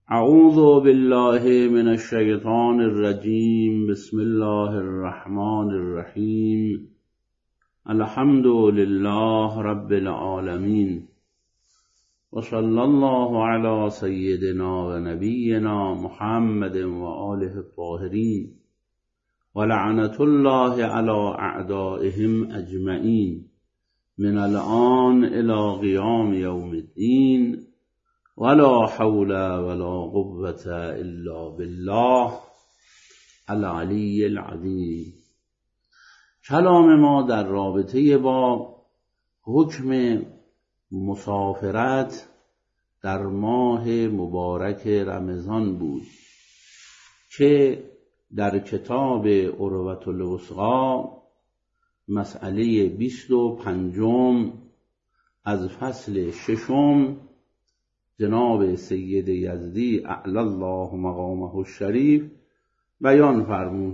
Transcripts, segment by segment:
اعوذ بالله من الشیطان الرجیم. بسم الله الرحمن الرحیم. الحمد لله رب العالمین و صلی الله علی سیدنا و نبینا محمد و آله الطاهرین و لعنت الله علی اعدائهم اجمعین من الآن الی قیام یوم الدین ولا حول ولا قوة الا بالله العلی العظیم. کلام ما در رابطه با حکم مسافرت در ماه مبارک رمضان بود که در کتاب عروة الوثقی مسئله 25 از فصل 6 جناب سید یزدی اعلی الله مقامه الشریف بیان فرمود.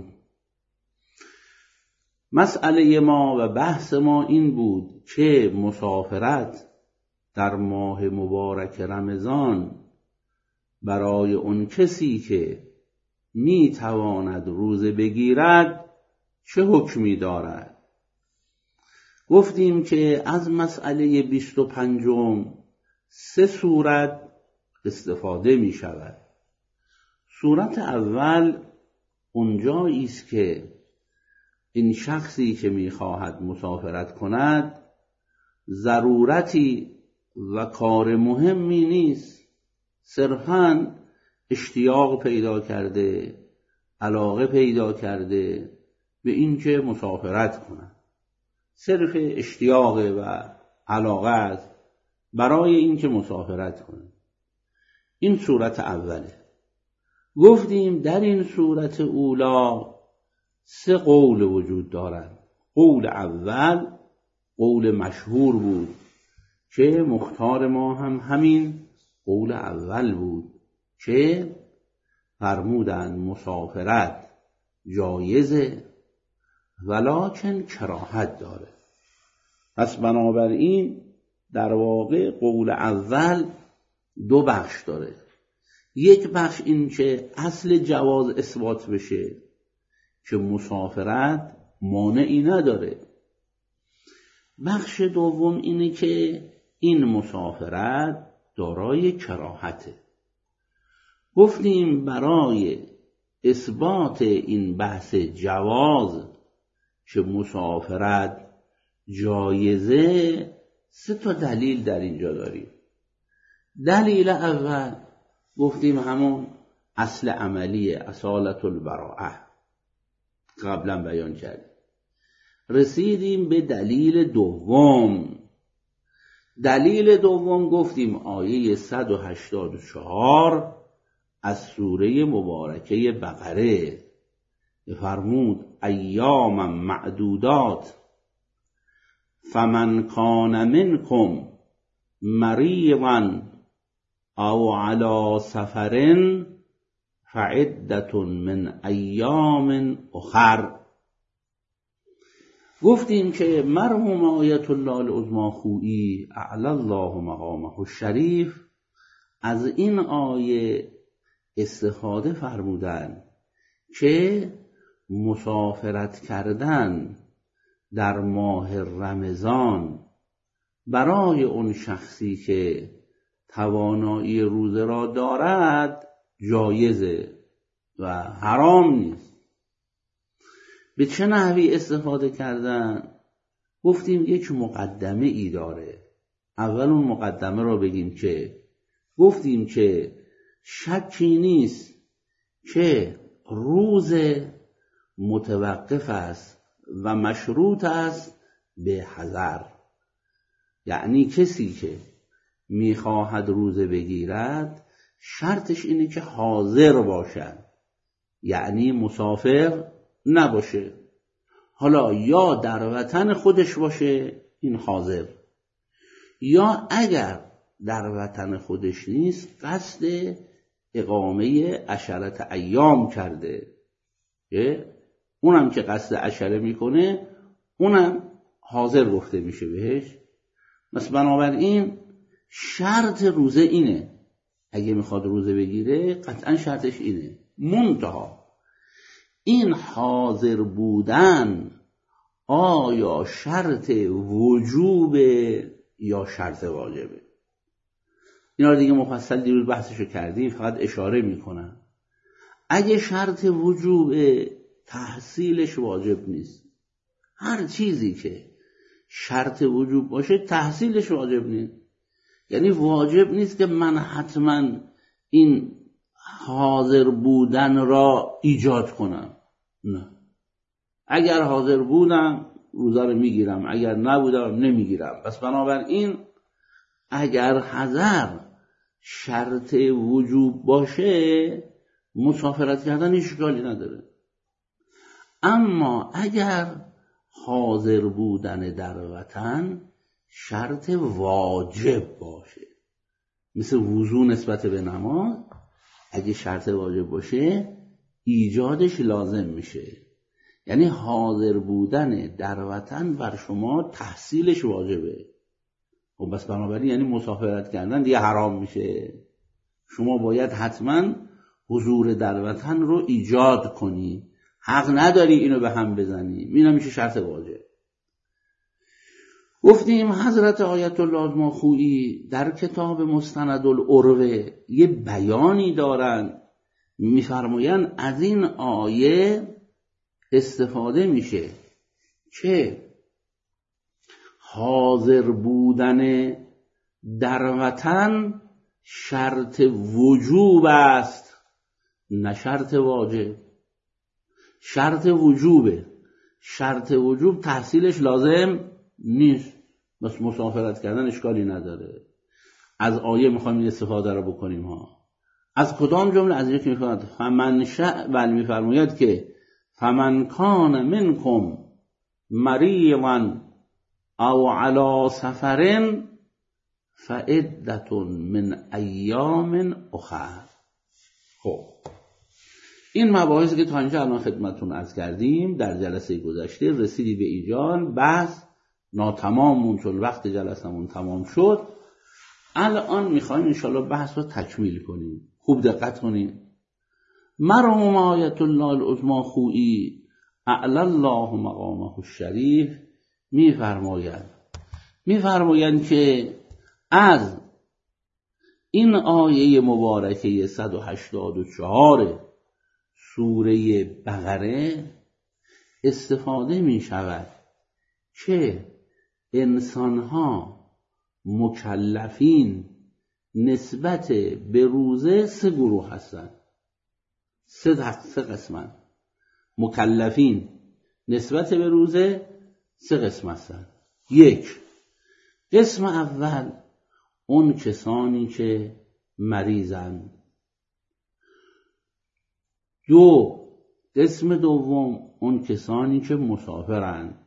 مسئله ما و بحث ما این بود که مسافرت در ماه مبارک رمضان برای اون کسی که می تواند روزه بگیرد چه حکمی دارد. گفتیم که از مسئله 25 3 صورت استفاده می شود. صورت اول اونجایی است که این شخصی که می خواهد مسافرت کند ضرورتی و کار مهمی نیست، صرفاً اشتیاق پیدا کرده، علاقه پیدا کرده به این که مسافرت کند، صرف اشتیاق و علاقه است برای این که مسافرت کنه. این صورت اوله. گفتیم در این صورت اولا 3 قول وجود دارند. قول اول قول مشهور بود که مختار ما هم همین قول اول بود که فرمودند مسافرت جایزه ولکن کراهت داره. پس بنابراین در واقع قول اول 2 بخش داره. یک بخش این که اصل جواز اثبات بشه که مسافرت مانعی نداره. بخش دوم اینه که این مسافرت دارای کراهته. گفتیم برای اثبات این بحث جواز که مسافرت جایزه 3 دلیل در اینجا داریم. دلیل اول گفتیم همون اصل عملی اصالت البراءه قبلا بیان کردیم. رسیدیم به دلیل دوم. دلیل دوم گفتیم آیه 184 از سوره مبارکه بقره فرمود ایاما معدودات فمن کان منکم مریضا او علی سفر فعدة من ایام اخر. گفتیم که مرحوم آیت الله العظمی خویی اعلی الله مقامه الشریف از این آیه استفاده فرمودند که مسافرت کردن در ماه رمضان برای اون شخصی که توانایی روزه را دارد جایزه و حرام نیست. به چه نحوی استفاده کردن؟ گفتیم یک مقدمه ای داره. اول اون مقدمه را بگیم که گفتیم که شکی نیست که روز متوقف است و مشروط است به حضر. یعنی کسی که میخواهد روزه بگیرد شرطش اینه که حاضر باشد، یعنی مسافر نباشه. حالا یا در وطن خودش باشه این حاضر، یا اگر در وطن خودش نیست قصد اقامه 10 ایام کرده، اونم که قصد 10 میکنه اونم حاضر گفته میشه بهش. بس بنابراین شرط روزه اینه اگه میخواد روزه بگیره قطعا شرطش اینه. منتها این حاضر بودن آیا شرط وجوبه یا شرط واجبه؟ اینا رو دیگه مفصل دیروز بحثشو کردیم، فقط اشاره میکنم. اگه شرط وجوبه تحصیلش واجب نیست. هر چیزی که شرط وجوب باشه تحصیلش واجب نیست. یعنی واجب نیست که من حتما این حاضر بودن را ایجاد کنم. نه، اگر حاضر بودم روزه رو میگیرم، اگر نبودم نمیگیرم. پس بنابراین اگر حضر شرط وجوب باشه مسافرت کردن اشکالی نداره. اما اگر حاضر بودن در وطن شرط واجب باشه، مثل وضو نسبت به نماز، اگه شرط واجب باشه ایجادش لازم میشه. یعنی حاضر بودن در وطن بر شما تحصیلش واجبه. و بس بنابراین یعنی مسافرت کردن دیگه حرام میشه. شما باید حتما حضور در وطن رو ایجاد کنی. حق نداری اینو به هم بزنی. اینا میشه شرط واجب. گفتیم حضرت آیت الله ازماخویی در کتاب مستند العروه یه بیانی دارن، میفرمایند از این آیه استفاده میشه که حاضر بودن در وطن شرط وجوب است نه شرط واجب. شرط وجوبه، شرط وجوب تحصیلش لازم نیست. بس مسافرت کردن اشکالی نداره. از آیه میخوایم این استفاده رو بکنیم ها. از کدام جمله؟ از اینکه میفرماید فمن شاء، بل میفرماید که فمن کان منکم مریضا او علی سفر فعدة من ایام اخر. خب این مباحثی که تا اینجا الان خدمتتون عرض کردیم در جلسه گذشته رسیدی به ایجان بحث ناتمامون، چون وقت جلسمون تمام شد. الان میخوایم انشاءالله بحث رو تکمیل کنیم. خوب دقت کنیم. مرحوم آیت الله العظماخویی اعلی الله مقامه الشریف میفرمایند که از این آیه مبارکه 184 سوره بقره استفاده می شود که انسانها مکلفین نسبت به روزه سه گروه هستند. سه قسمن. مکلفین نسبت به روزه سه قسم هستند. یک، قسم اول اون کسانی که مریضند. دو، قسم دوم اون کسانی که مسافرند.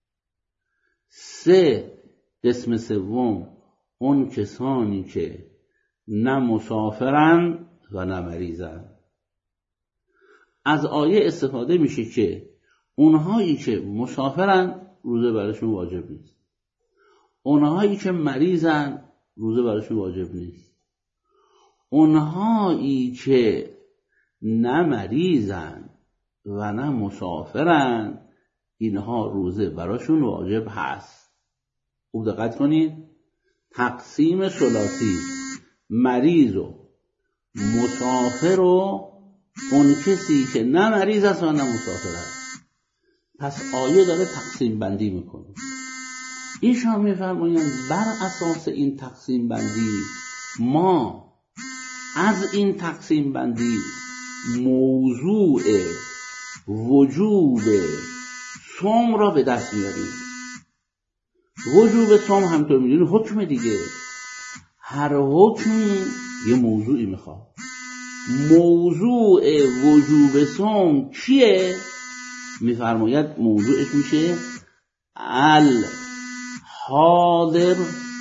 سه، قسم سوم اون کسانی که نه مسافرند و نه مریضند. از آیه استفاده میشه که اونهایی که مسافرند روزه براشون واجب نیست. اونهایی که مریضند روزه براشون واجب نیست. اونهایی که نه مریضند و نه مسافرند اینها روزه براشون واجب هست. خوب دقت کنید. تقسیم ثلاثی: مریض و مسافر و اون کسی که نه مریض است و نه مسافر است. پس آیه داره تقسیم بندی میکنه. ایشان میفرمایند بر اساس این تقسیم بندی ما از این تقسیم بندی موضوع وجوب صوم را به دست میاریم. وجوب صوم همطور میدونی حکم دیگه. هر حکمی یه موضوعی میخواد. موضوع وجوب صوم کیه؟ میفرماید موضوعش میشه الحاضر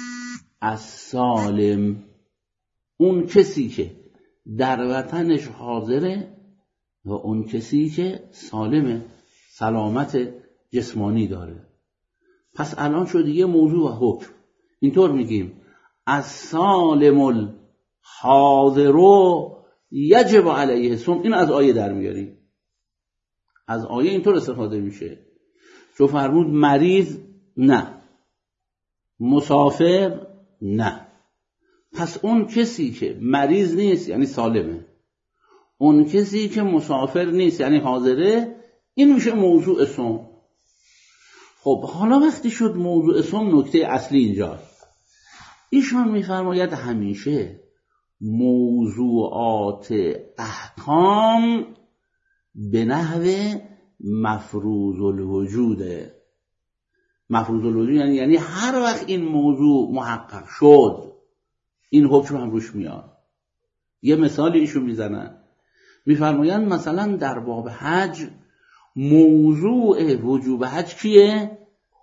السالم. اون کسی که در وطنش حاضره و اون کسی که سالمه، سلامت جسمانی داره. پس الان شد دیگه موضوع و حکم. اینطور میگیم السالم حاضرو یجب علیه الصوم، این از آیه در میاری. از آیه اینطور استفاده میشه. چون فرمود مریض نه، مسافر نه. پس اون کسی که مریض نیست یعنی سالمه، اون کسی که مسافر نیست یعنی حاضره، این میشه موضوع صوم. خب حالا وقتی شد موضوع صوم، نکته اصلی اینجاست. ایشان میفرماید همیشه موضوعات احکام به نحو مفروض الوجوده. مفروض الوجود یعنی هر وقت این موضوع محقق شد این حکم هم روش میاد. یه مثالی ایشون میزنن، میفرمایند مثلا در باب حج موضوع وجوب حج کیه؟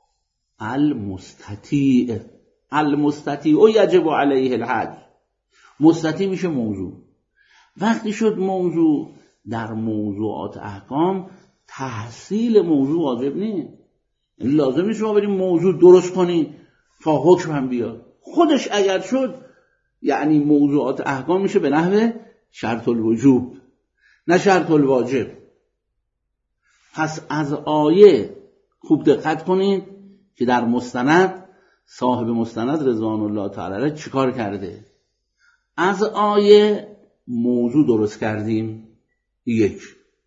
المستطیع. المستطیع یجب علیه الحج. مستطیع میشه موضوع. وقتی شد موضوع، در موضوعات احکام تحصیل موضوع واجب نیست. لازم نیست شما بریم موضوع درست کنی تا حکم هم بیاد. خودش اگر شد یعنی موضوعات احکام میشه به نحو شرط الوجوب نه شرط الواجب. پس از آیه خوب دقت کنید که در مستند صاحب مستند رضوان الله تعالی علیه چیکار کرده. از آیه موضوع درست کردیم. یک،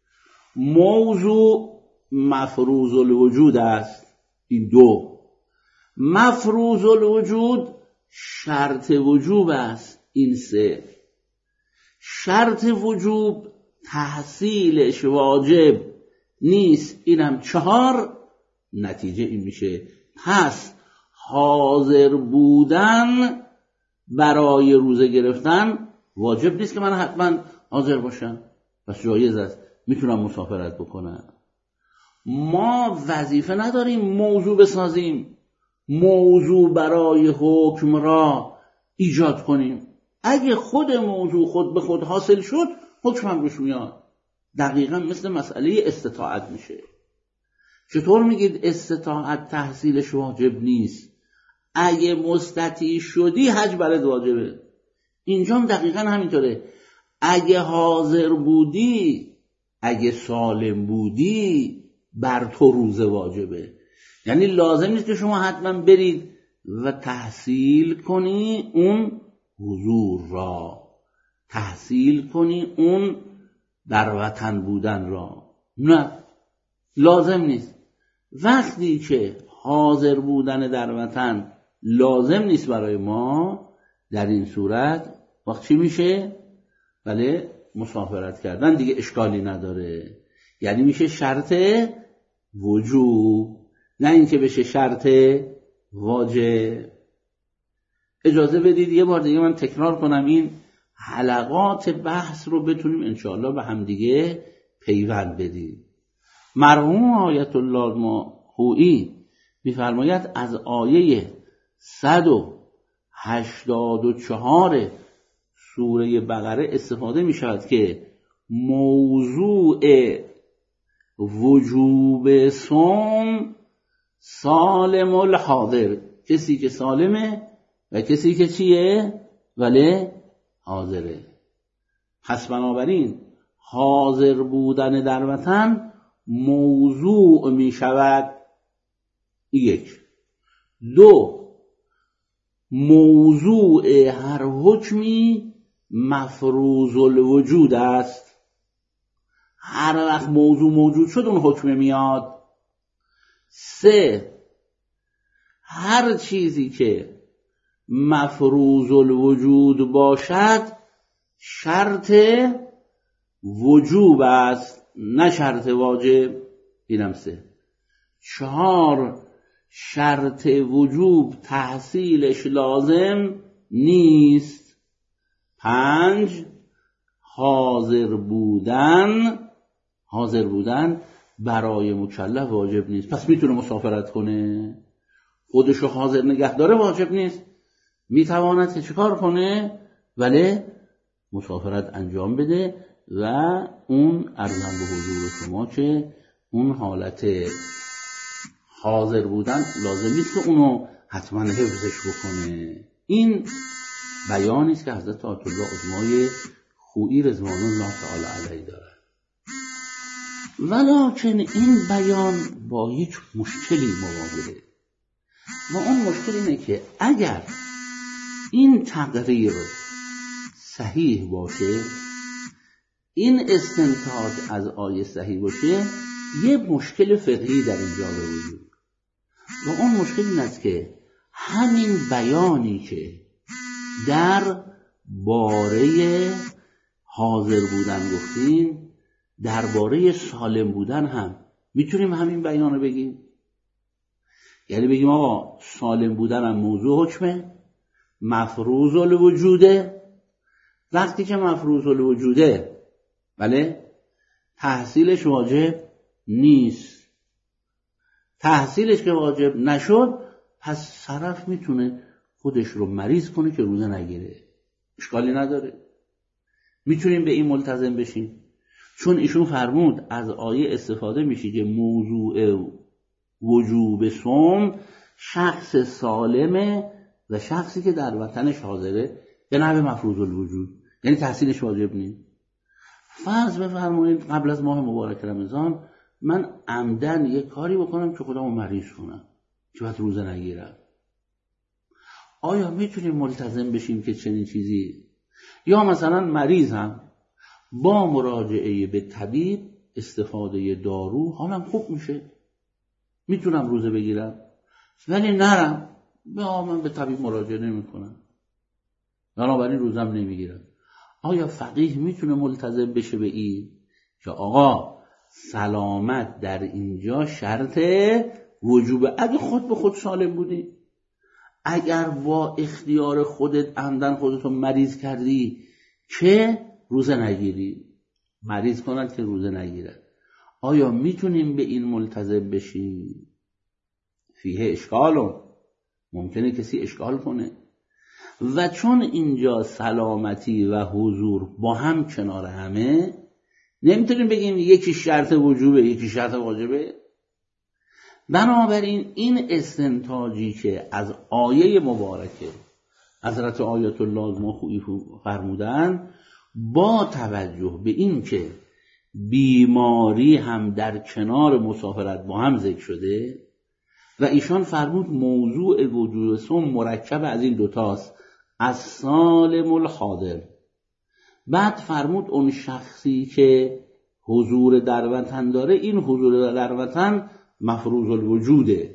موضوع مفروض الوجود است. این دو، مفروض الوجود شرط وجوب است. این سه، شرط وجوب تحصیلش واجب نیست. اینم چهار. نتیجه این میشه پس حاضر بودن برای روزه گرفتن واجب نیست که من حتما حاضر باشم، پس جایز است، میتونم مسافرت بکنم. ما وظیفه نداریم موضوع بسازیم، موضوع برای حکم را ایجاد کنیم. اگه خود موضوع خود به خود حاصل شد حکم هم روش میاد. دقیقا مثل مسئله استطاعت میشه. چطور میگید استطاعت تحصیلش واجب نیست؟ اگه مستطیع شدی حج برات واجبه. اینجا دقیقا همینطوره. اگه حاضر بودی، اگه سالم بودی، بر تو روزه واجبه. یعنی لازم نیست که شما حتما برید و تحصیل کنی اون حضور را، تحصیل کنی اون در وطن بودن را. نه، لازم نیست. وقتی که حاضر بودن در وطن لازم نیست برای ما، در این صورت وقت چی میشه؟ بله، مسافرت کردن دیگه اشکالی نداره. یعنی میشه شرط وجوب، نه اینکه بشه شرط واجب. اجازه بدید یه بار دیگه من تکرار کنم این حلقات بحث رو بتونیم انشاءالله به هم دیگه پیوند بدیم. مرحوم آیت الله الماحویی میفرماید از آیه 184 سوره بقره استفاده می شود که موضوع وجوب صوم سالم الحاضر، کسی که سالمه و کسی که چیه؟ ولی حاضره. پس بنابراین حاضر بودن در وطن موضوع می شود. یک. دو، موضوع هر حکمی مفروض الوجود است. هر وقت موضوع موجود شد اون حکم میاد. سه، هر چیزی که مفروض الوجود باشد شرط وجوب است نه شرط واجب. اینم سه. چهار، شرط وجوب تحصیلش لازم نیست. پنج، حاضر بودن برای مکلف واجب نیست. پس میتونه مسافرت کنه، خودشو حاضر نگه داره واجب نیست، میتواند که چیکار کنه؟ ولی مسافرت انجام بده و اون ارزم به حضور شما که اون حالت حاضر بودن لازم نیست که اونو حتما حفظش بکنه. این بیانی است که حضرت آیت الله عظمای خویی رضوان الله تعالی علیه دارد. ولکن این بیان با یک مشکلی مواجهه و اون مشکل اینه که اگر این تقریر صحیح باشه، این استنتاج از آیه صحیح باشه، یه مشکل فقهی در اینجا به وجود و اون مشکل این است که همین بیانی که در باره حاضر بودن گفتیم، درباره سالم بودن هم میتونیم همین بیان رو بگیم. یعنی بگیم آقا سالم بودن هم موضوع حکمه، مفروض الوجوده. وقتی که مفروض الوجوده، بله، تحصیلش واجب نیست. تحصیلش که واجب نشد، پس طرف میتونه خودش رو مریض کنه که روزه نگیره، اشکالی نداره، میتونیم به این ملتزم بشیم. چون ایشون فرمود از آیه استفاده میشه که موضوع وجوب صوم شخص سالمه و شخصی که در وطنش حاضره به نحو مفروض الوجود، یعنی تحصیلش واجب نیست. فرض بفرمایید قبل از ماه مبارک رمضان من عمدن یک کاری بکنم که خودمو مریض کنم که بعد روزه نگیرم. آیا میتونیم ملتزم بشیم که چنین چیزی؟ یا مثلا مریضم با مراجعه به طبیب، استفاده دارو حالم خوب میشه، میتونم روزه بگیرم، ولی نرم من به طبیب مراجعه نمی کنم، بنابراین روزم نمیگیرم. آیا فقیه میتونه ملتزم بشه به این که آقا سلامت در اینجا شرط وجوبه؟ اگه خود به خود سالم بودی، اگر با اختیار خودت عمدن خودتو مریض کردی که روزه نگیری، مریض کنند که روزه نگیرد، آیا میتونیم به این ملتزم بشیم؟ فیه اشکالون، ممکنه کسی اشکال کنه. و چون اینجا سلامتی و حضور با هم کنار همه، نمیتونیم بگیم یکی شرط وجوبه یکی شرط واجبه. بنابراین این استنتاجی که از آیه مبارکه حضرت آیت الله خویی فرمودن، با توجه به این که بیماری هم در کنار مسافرت با هم ذکر شده و ایشان فرمود موضوع وجوب صوم مرکب از این دوتاست، از سالم الحاضر. بعد فرمود اون شخصی که حضور در وطن داره، این حضور در وطن مفروض الوجوده،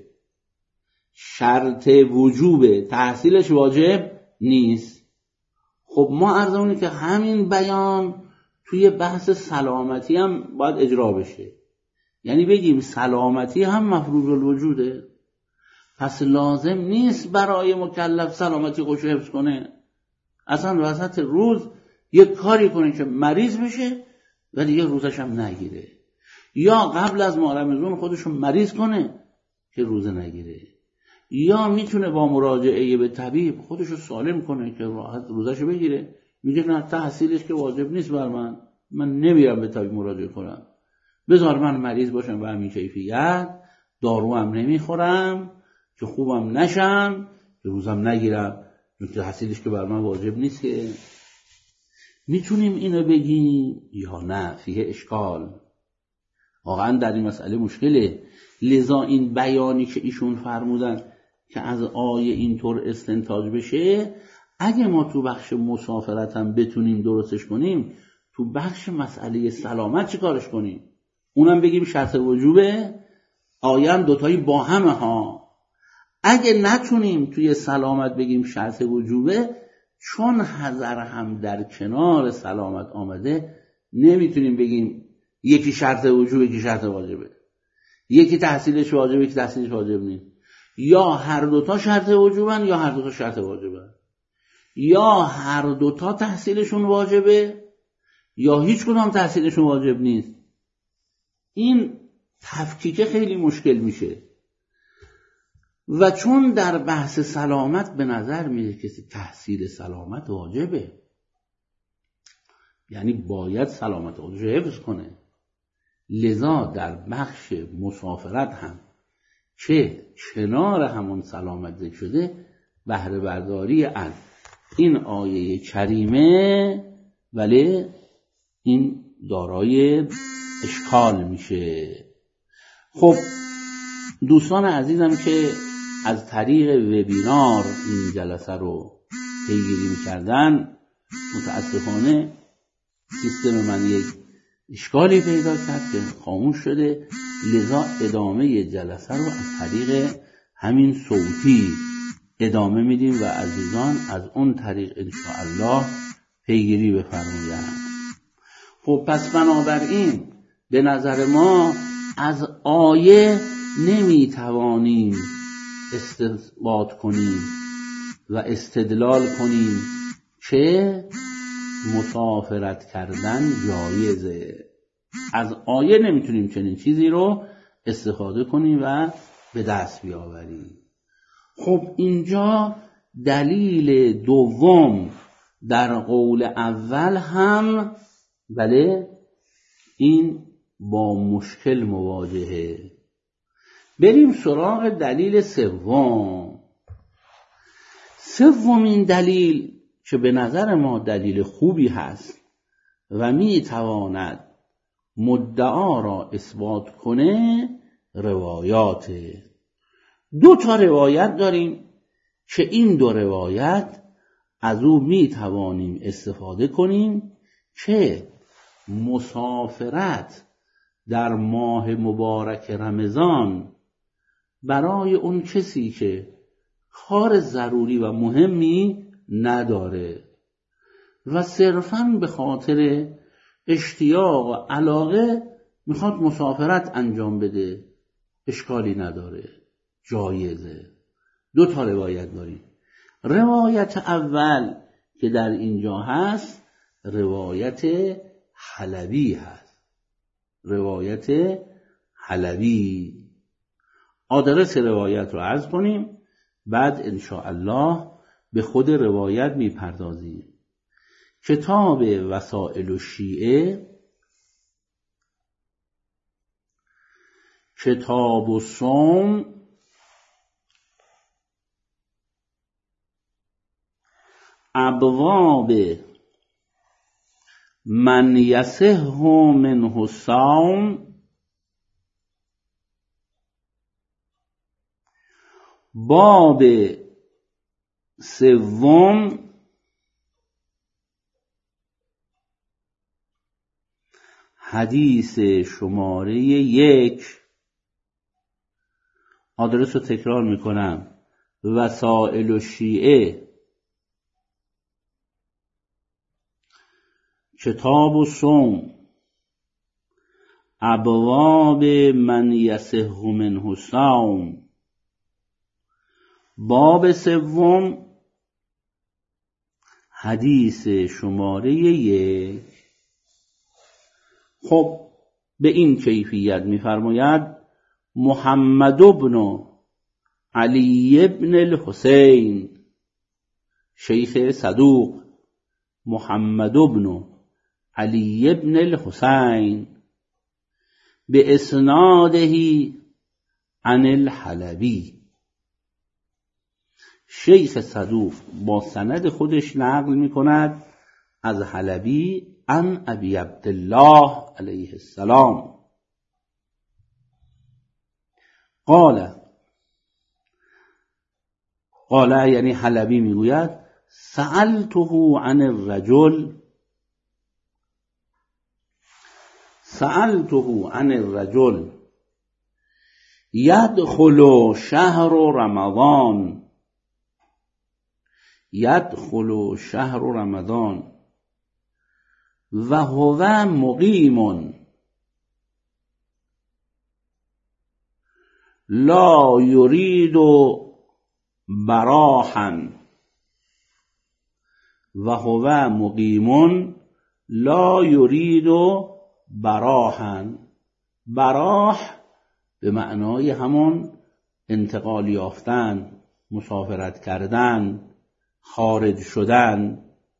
شرط وجوبه، تحصیلش واجب نیست. خب ما عرض اونه که همین بیان توی بحث سلامتی هم باید اجرا بشه، یعنی بگیم سلامتی هم مفروض الوجوده، پس لازم نیست برای مکلف سلامتی خودشو حفظ کنه، اصلا وسط روز یک کاری کنه که مریض بشه و دیگه روزش هم نگیره، یا قبل از ماه رمضان خودشو مریض کنه که روزه نگیره، یا میتونه با مراجعه به طبیب خودشو سالم کنه که راحت روزشو بگیره. میگه نه، تحصیلش که واجب نیست بر من نمیرم به طبیب مراجعه کنم، بذار من مریض باشم به همین کیفیت، دارو هم نمیخورم که خوبم نشم که روزم نگیرم، چون تحصیلش که بر من واجب نیست. که میتونیم اینو بگیم یا نه؟ فیه اشکال، واقعا در این مسئله مشکله. لذا این بیانی که ایشون فرمودن که از آیه اینطور استنتاج بشه، اگه ما تو بخش مسافرت هم بتونیم درستش کنیم، تو بخش مسئله سلامت چی کارش کنیم؟ اونم بگیم شرط وجوبه، آیه هم دوتایی با همه ها. اگه نتونیم توی سلامت بگیم شرط وجوبه، چون حذر هم در کنار سلامت آمده، نمیتونیم بگیم یکی شرط وجوبه یکی شرط واجبه، یکی تحصیلش واجبه یکی تحصیلش واجب نیست، یا هر دوتا شرط وجوبن یا هر دوتا شرط واجبن، یا هر دوتا تحصیلشون واجبه یا هیچ کدام تحصیلشون واجب نیست. این تفکیک خیلی مشکل میشه. و چون در بحث سلامت به نظر میاد که تحصیل سلامت واجبه، یعنی باید سلامت خودش رو حفظ کنه، لذا در بخش مسافرت هم که کنار همون سلامت ذکر شده، بهره برداری از این آیه کریمه ولی این دارای اشکال میشه. خب دوستان عزیزم که از طریق وبینار این جلسه رو پیگیری میکردن، متاسفانه سیستم من یک اشکالی پیدا کرد که خاموش شده، لذا ادامه جلسه رو از طریق همین صوتی ادامه میدیم و عزیزان از اون طریق انشاءالله پیگیری بفرمایند. خب پس بنابراین به نظر ما از آیه نمیتوانیم استثبات کنیم و استدلال کنیم که مسافرت کردن جایزه. از آیه نمیتونیم چنین چیزی رو استفاده کنیم و به دست بیاوریم. خب اینجا دلیل دوم در قول اول هم بله این با مشکل مواجهه. بریم سراغ دلیل سومین دلیل که به نظر ما دلیل خوبی هست و می تواند مدعا را اثبات کنه روایاته. 2 روایت داریم که این 2 روایت از او می توانیم استفاده کنیم که مسافرت در ماه مبارک رمضان برای اون کسی که کار ضروری و مهمی نداره و صرفاً به خاطر اشتیاق و علاقه میخواد مسافرت انجام بده، اشکالی نداره، جایزه. 2 روایت داریم. روایت اول که در اینجا هست روایت حلبی هست. روایت حلبی. آدرس روایت رو عرض کنیم، بعد انشاءالله به خود روایت میپردازیم. کتاب وسائل الشیعه، کتاب الصوم، ابواب من یصح منه الصوم، باب 3 حدیث شماره 1. آدرس رو تکرار میکنم: وسائل الشیعه، کتاب الصوم، ابواب من یصح منه الصوم، باب 3 حدیث شماره 1. خب به این کیفیت می‌فرماید: محمد بن علی بن الحسین، شیخ صدوق محمد بن علی بن الحسین، به اسناده عن الحلبی. شیخ صدوق با سند خودش نقل می‌کند از حلبی عن ابی عبدالله علیه السلام قال یعنی حلبی میگوید: سألته عن الرجل يدخل شهر رمضان و هو مقیم لا یرید براحا، و هو مقیم لا یرید براحا. براح به معنای همون انتقال یافتن، مسافرت کردن، خارج شدن.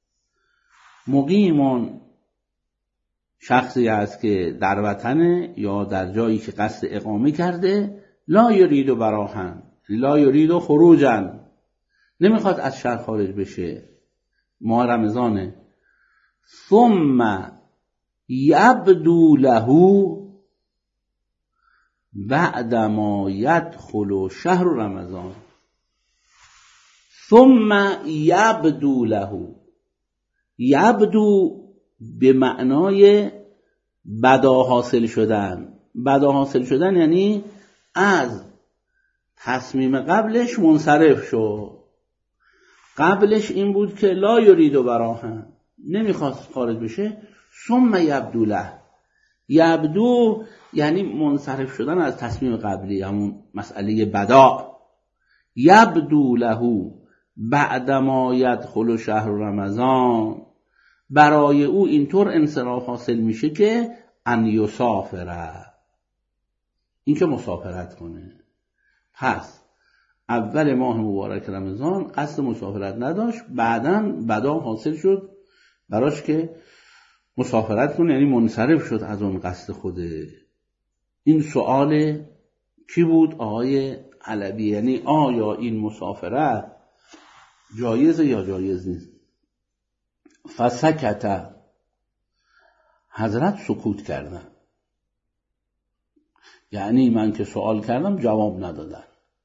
مقیم شخصی است که در وطن یا در جایی که قصد اقامه کرده، لا یرید براحا، لا یرید خروجا، نمیخواد از شهر خارج بشه، ماه رمضانه. ثم یبدو له بعد ما یدخل شهر رمضان. ثم یبدو له، یبدو به معنای بدا حاصل شدن. بدا حاصل شدن یعنی از تصمیم قبلش منصرف شد. قبلش این بود که لا یرید براها، نمیخواست خارج بشه. ثم یبدو له، یبدو یعنی منصرف شدن از تصمیم قبلی، همون مسئله بدا. یبدو له بعد ما یدخل شهر رمضان، برای او اینطور انصراف حاصل میشه که ان یسافره، این که مسافرت کنه. پس اول ماه مبارک رمضان قصد مسافرت نداشت، بعداً بدا حاصل شد براش که مسافرت کنه، یعنی منصرف شد از اون قصد خوده. این سوال کی بود؟ آقای علوی. یعنی آیا این مسافرت جایزه یا جایز نیست؟ فسکت، حضرت سکوت کردن، یعنی من که سوال کردم جواب ندادن.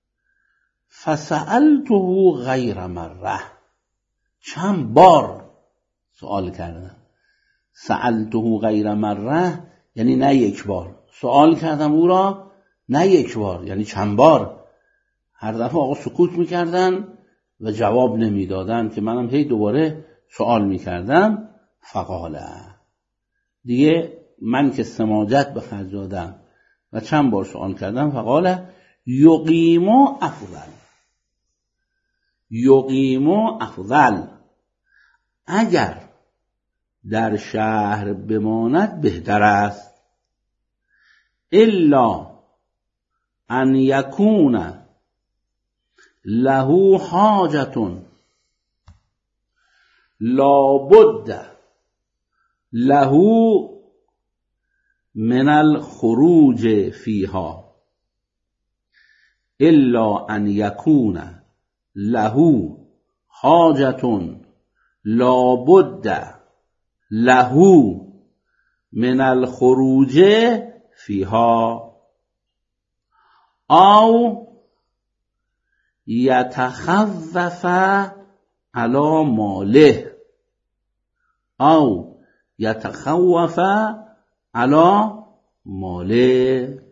فسألته غیر مره، چند بار سوال کردم. سألته غیر مره یعنی نه یک بار، سوال کردم او را نه یک بار، یعنی چند بار. هر دفعه آقا سکوت میکردن و جواب نمیدادن که منم هی دوباره سوال میکردم. فقاله، دیگه من که سماجت به خرج دادم و چند بار سوال کردم. فقاله یقیم افضل، یقیم افضل، اگر در شهر بماند بهتر است. الا ان یکون له حاجة لابد له من الخروج فیها، الا ان یکون له حاجة لابد له من الخروج فیها، او یتخوف علی ماله، او یتخوف علی ماله.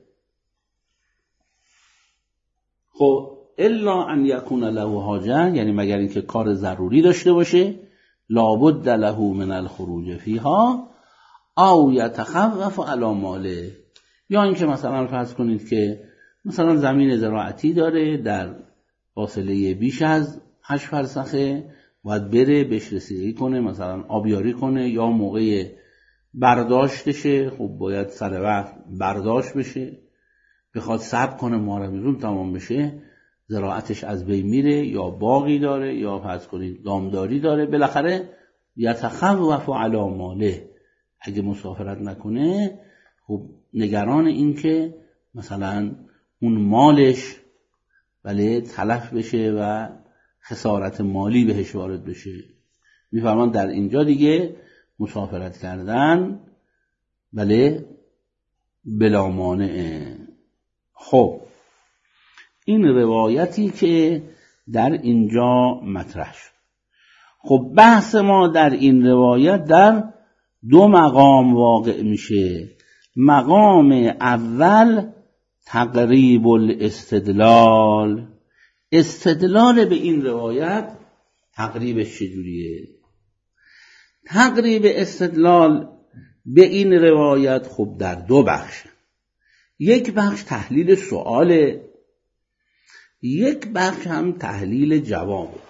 خب الا ان یکون له حاجه یعنی مگر اینکه کار ضروری داشته باشه، لابد له من الخروج فیها، او یتخوف علی ماله، یا اینکه مثلا فرض کنید که مثلا زمین زراعتی داره در فاصله بیش از 8 فرسخه، باید بره بهش رسیدگی کنه، مثلا آبیاری کنه، یا موقع برداشتشه خب باید سر وقت برداشت بشه، بخواد صبر کنه ماه رمضان تمام بشه زراعتش از بین میره، یا باغی داره یا فرض کنید دامداری داره، بالاخره یتخوف علی ماله، اگه مسافرت نکنه خب نگران این که مثلا اون مالش بله تلف بشه و خسارت مالی بهش وارد بشه. میفرمان در اینجا دیگه مسافرت کردن بله بلا مانعه. خب این روایتی که در اینجا مطرح شد. خب بحث ما در این روایت در 2 مقام واقع میشه. مقام اول تقریب الاستدلال، استدلال به این روایت تقریبش چجوریه؟ تقریب استدلال به این روایت خب در 2 بخش، یک بخش تحلیل سؤاله، یک بخش هم تحلیل جوابه.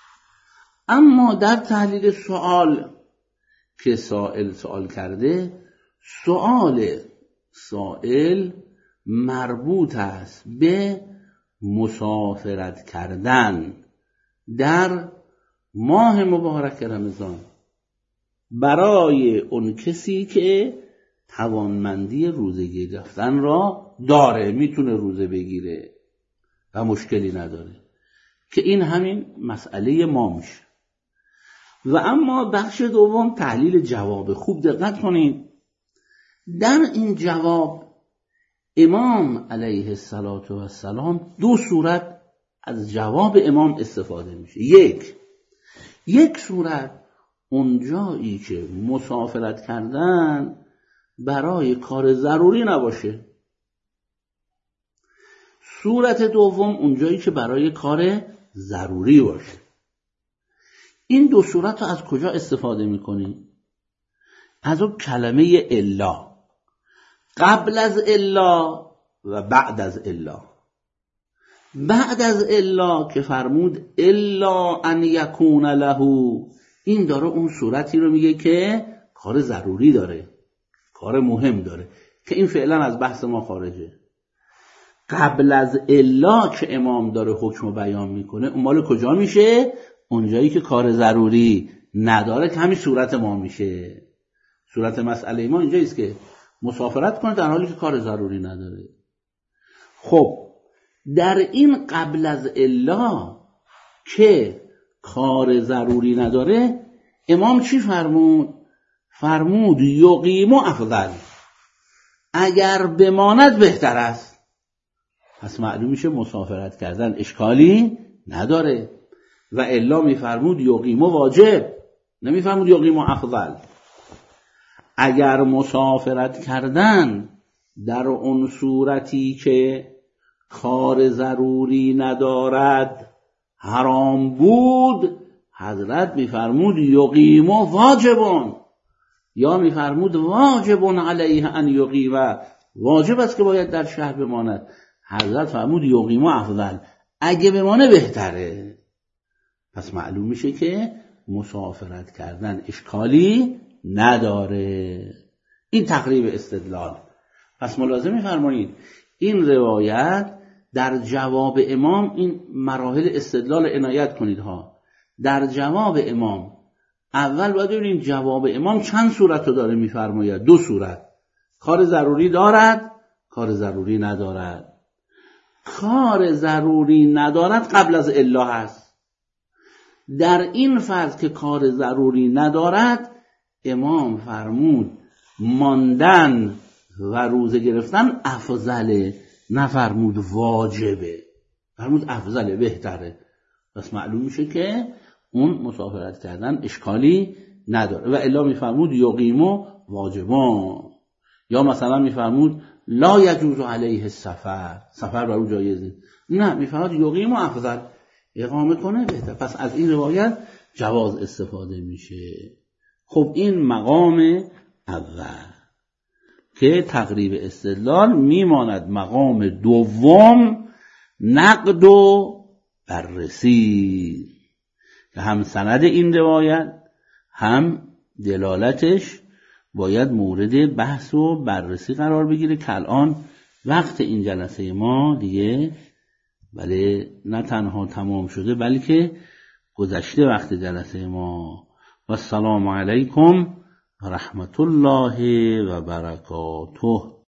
اما در تحلیل سؤال که سائل کرده، سؤال سائل مربوط است به مسافرت کردن در ماه مبارک رمضان برای اون کسی که توانمندی روزه گرفتن را داره، میتونه روزه بگیره و مشکلی نداره، که این همین مسئله ما میشه. و اما بخش دوم تحلیل جواب. خوب دقت کنید، در این جواب امام علیه السلام دو صورت از جواب امام استفاده میشه. یک صورت اونجایی که مسافرت کردن برای کار ضروری نباشه، صورت دوم اونجایی که برای کار ضروری باشه. این دو صورت رو از کجا استفاده میکنیم؟ از اون کلمه الا، قبل از الا و بعد از الا. بعد از الا که فرمود الا ان یکون له، این داره اون صورتی رو میگه که کار ضروری داره، کار مهم داره، که این فعلا از بحث ما خارجه. قبل از الا که امام داره حکم رو بیان میکنه، اون مال کجا میشه؟ اونجایی که کار ضروری نداره، که همین صورت ما میشه. صورت مسئله ما اینجاییست که مسافرت کنه در حالی که کار ضروری نداره. خب در این قبل از الا که کار ضروری نداره، امام چی فرمود؟ فرمود یقیم افضل، اگر بماند بهتر است. پس معلوم میشه مسافرت کردن اشکالی نداره. و الا میفرمود یقیم واجب، نمیفرمود یقیم افضل. اگر مسافرت کردن در اون صورتی که کار ضروری ندارد حرام بود، حضرت میفرمود یقیم واجبون، یا میفرمود واجب علیه ان یقیم، واجب است که باید در شهر بماند. حضرت فرمود یقیم افضل، اگه بمانه بهتره. پس معلوم میشه که مسافرت کردن اشکالی نداره. این تقریب استدلال. پس ملاحظه می‌فرمایید این روایت در جواب امام، این مراحل استدلال عنایت کنید ها. در جواب امام اول باید ببینیم جواب امام چند صورت رو داره می‌فرماید. دو صورت، کار ضروری دارد، کار ضروری ندارد. کار ضروری ندارد قبل از الا هست. در این فرض که کار ضروری ندارد، امام فرمود ماندن و روزه گرفتن افضله، نفرمود واجبه، فرمود افضله، بهتره. پس معلوم میشه که اون مسافرت کردن اشکالی نداره. و الا میفرمود یقیمو واجبان، یا مثلا میفرمود لا یجوز علیه السفر، سفر بر او جایز نیست، نه میفرمود یقیمو افضل، اقامه کنه بهتر. پس از این روایت جواز استفاده میشه. خب این مقام اول که تقریب استدلال میماند. مقام دوم نقد و بررسی، که هم سند این روایت هم دلالتش باید مورد بحث و بررسی قرار بگیره، که الان وقت این جلسه ما دیگه بله نه تنها تمام شده بلکه گذشته وقت جلسه ما. و السلام علیکم و رحمت الله و برکاته.